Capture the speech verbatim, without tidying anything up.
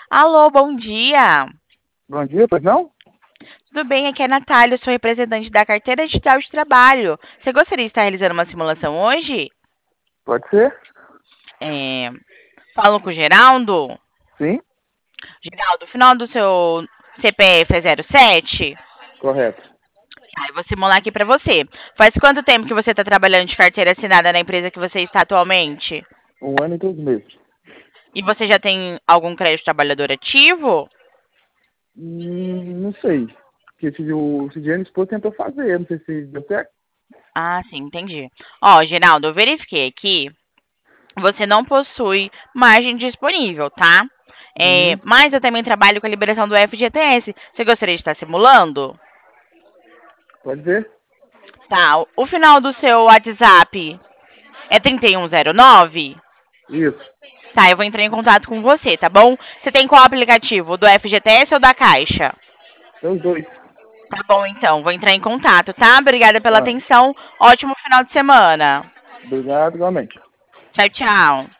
Alô, bom dia. Bom dia, pois não? Tudo bem? Aqui é a Natália, eu sou representante da Carteira Digital de Trabalho. Você gostaria de estar realizando uma simulação hoje? Pode ser? É... Falo com o Geraldo. Sim, Geraldo, o final do seu C P F é zero sete? correto. Ah, eu vou simular aqui pra você. Faz quanto tempo que você está trabalhando de carteira assinada na empresa que você está atualmente? Um ano e dois meses. E você já tem algum crédito trabalhador ativo? Hum, não sei. Porque esse, o, esse dia minha esposa tentou fazer, não sei se deu certo. Ah, sim, entendi. Ó, Geraldo, eu verifiquei aqui. Você não possui margem disponível, tá? É, Uhum, mas eu também trabalho com a liberação do F G T S. Você gostaria de estar simulando? pode ser? Tá. O final do seu WhatsApp é trinta e um zero nove? Isso, Tá, eu vou entrar em contato com você, tá bom? Você tem qual aplicativo? Do F G T S ou da Caixa? são os dois. Tá bom, então. Vou entrar em contato, tá? Obrigada pela Tá. atenção. Ótimo final de semana. Obrigado, igualmente. Tchau, tchau.